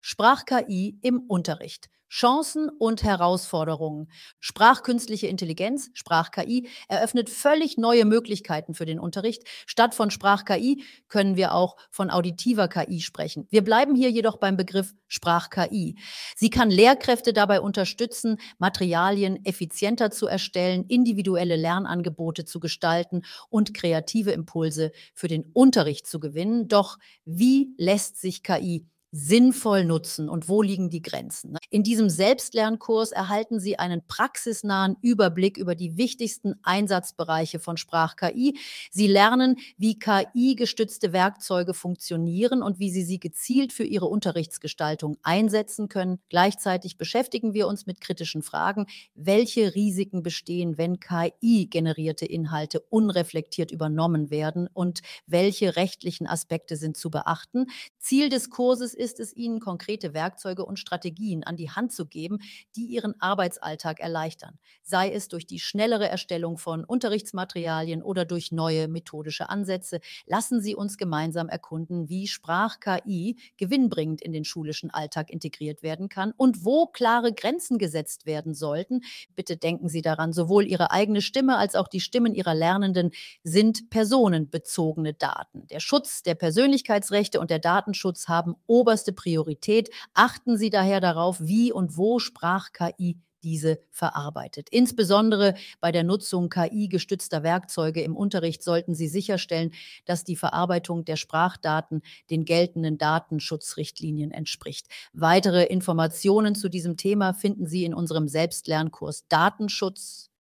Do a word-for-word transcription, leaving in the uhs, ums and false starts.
Sprach-K I im Unterricht. Chancen und Herausforderungen. Sprachkünstliche Intelligenz, Sprach-K I, eröffnet völlig neue Möglichkeiten für den Unterricht. Statt von Sprach-K I können wir auch von auditiver K I sprechen. Wir bleiben hier jedoch beim Begriff Sprach-K I. Sie kann Lehrkräfte dabei unterstützen, Materialien effizienter zu erstellen, individuelle Lernangebote zu gestalten und kreative Impulse für den Unterricht zu gewinnen. Doch wie lässt sich K I sinnvoll nutzen und wo liegen die Grenzen? Ne? In diesem Selbstlernkurs erhalten Sie einen praxisnahen Überblick über die wichtigsten Einsatzbereiche von Sprach-K I. Sie lernen, wie K I-gestützte Werkzeuge funktionieren und wie Sie sie gezielt für Ihre Unterrichtsgestaltung einsetzen können. Gleichzeitig beschäftigen wir uns mit kritischen Fragen. Welche Risiken bestehen, wenn K I-generierte Inhalte unreflektiert übernommen werden und welche rechtlichen Aspekte sind zu beachten? Ziel des Kurses ist es, Ihnen konkrete Werkzeuge und Strategien an die Hand zu geben, die Ihren Arbeitsalltag erleichtern. Sei es durch die schnellere Erstellung von Unterrichtsmaterialien oder durch neue methodische Ansätze. Lassen Sie uns gemeinsam erkunden, wie Sprach-K I gewinnbringend in den schulischen Alltag integriert werden kann und wo klare Grenzen gesetzt werden sollten. Bitte denken Sie daran, sowohl Ihre eigene Stimme als auch die Stimmen Ihrer Lernenden sind personenbezogene Daten. Der Schutz der Persönlichkeitsrechte und der Datenschutz haben oberste Priorität. Achten Sie daher darauf, wie und wo Sprach-K I diese verarbeitet. Insbesondere bei der Nutzung K I-gestützter Werkzeuge im Unterricht sollten Sie sicherstellen, dass die Verarbeitung der Sprachdaten den geltenden Datenschutzrichtlinien entspricht. Weitere Informationen zu diesem Thema finden Sie in unserem Selbstlernkurs Datenschutz